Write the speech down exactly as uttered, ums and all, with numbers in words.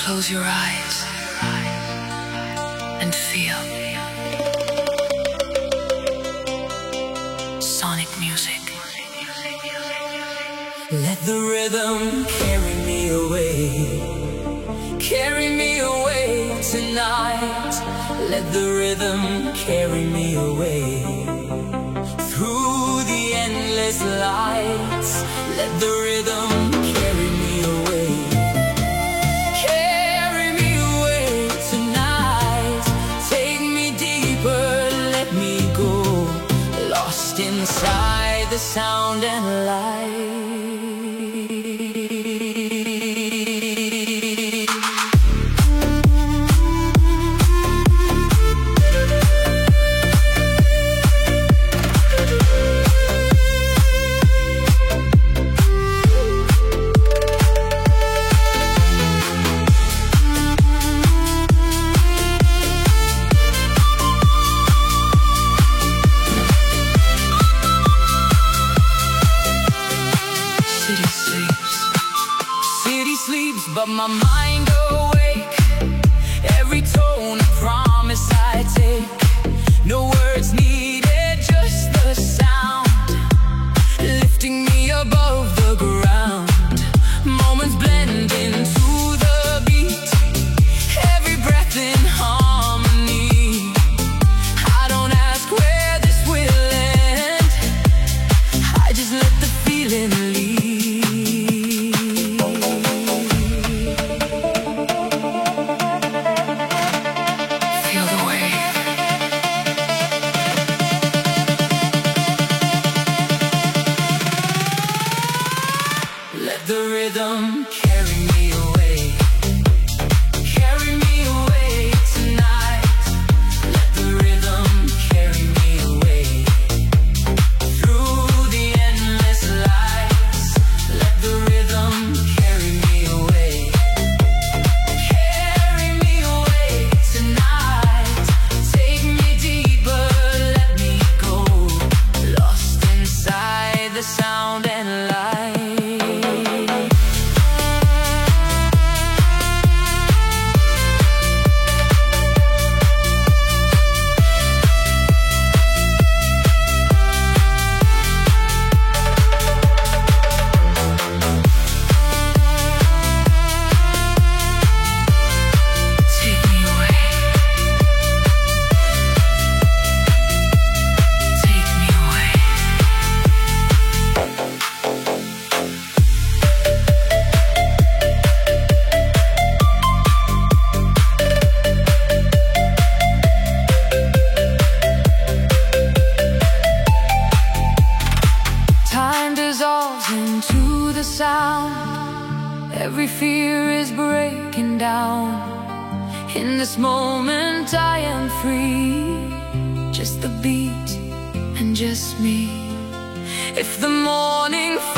Close your eyes and feel sonic music. Let the rhythm carry me away, carry me away tonight. Let the rhythm carry me away through the endless lights. Let the rhythm carry me away, carry me away tonight. Take me deeper, let me go, lost inside the sound and light. But my mind awake, every tone a promise I take. No words needed, just the sound, lifting me above the ground. Moments blend into the beat, every breath in harmony. I don't ask where this will end, I just let the feeling lead. Let the rhythm carry me away, carry me away tonight. Let the rhythm carry me away through the endless lights. Let the rhythm carry me away, carry me away tonight. Take me deeper, let me go, lost inside the sound and light. Into the sound, every fear is breaking down. In this moment I am free, just the beat and just me. If the morning